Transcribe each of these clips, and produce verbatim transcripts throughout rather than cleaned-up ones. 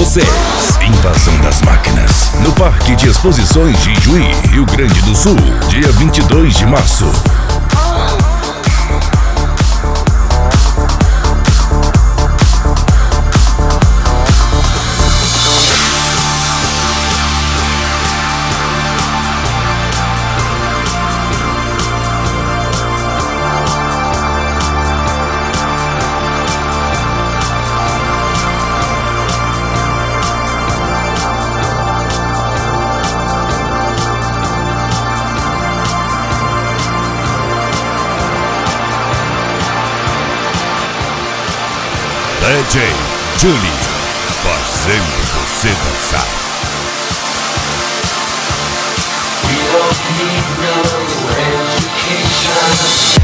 dezesseis, Invasão das Máquinas, no Parque de Exposições de Ijuí, Rio Grande do Sul, dia vinte e dois de março. D J Julie, fazendo você dançar. We don't need no education.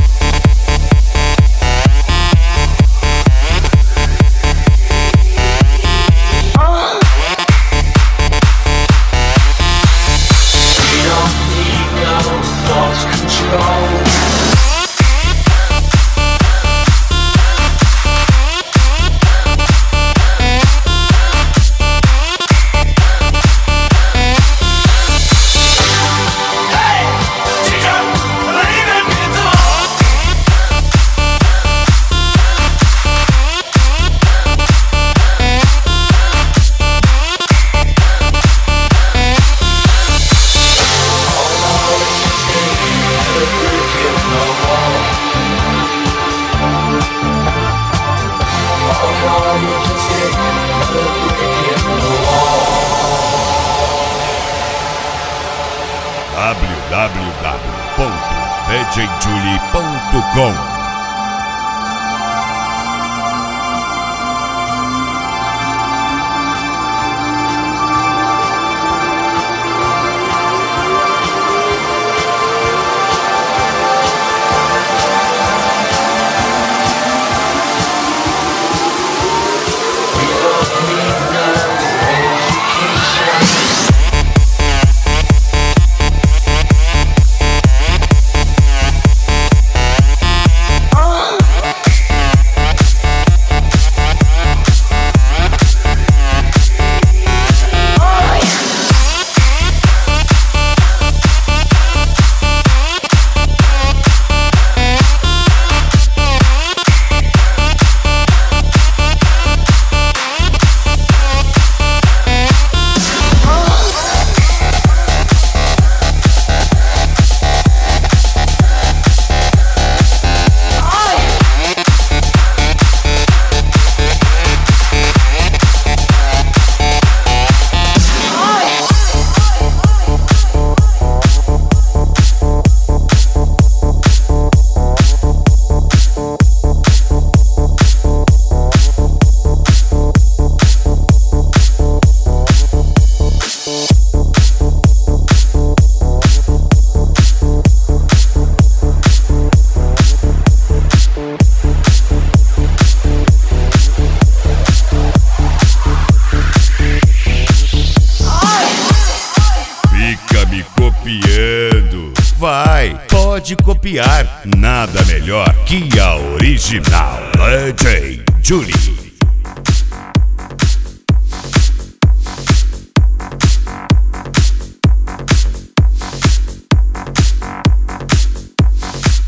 w w w ponto d j julie ponto com copiando. Vai, pode copiar, nada melhor que a original D J Julie.